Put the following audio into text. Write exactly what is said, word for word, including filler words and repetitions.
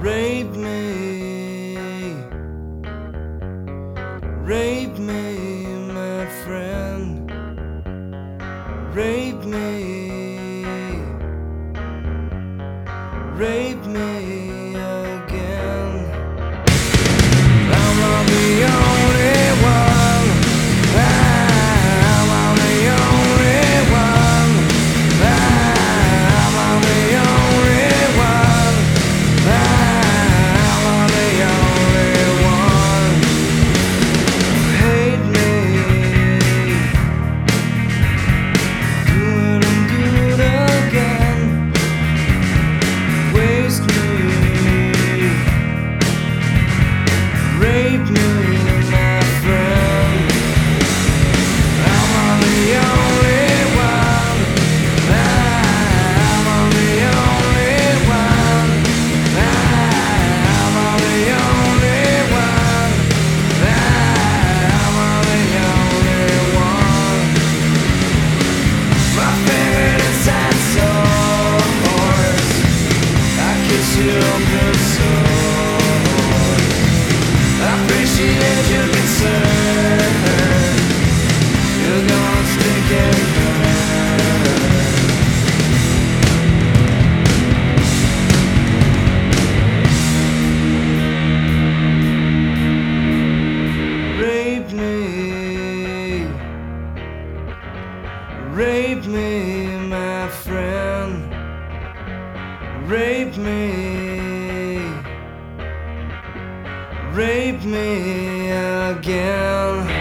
Rape me, rape me, my friend. Rape me, rape me again. I'm not the only one. I'm not the only one. I'm not the only one. I'm not the only one. Hate me, do it and do it again. Waste me, rape me, my friend. I'm not the only one. I'm not the only one. I'm not the only one. I'm not the only one. My favorite inside source. I kiss you open source. I appreciate your concern. You're gonna stick and burn. Rape me, rape me, my friend. Rape me, rape me again.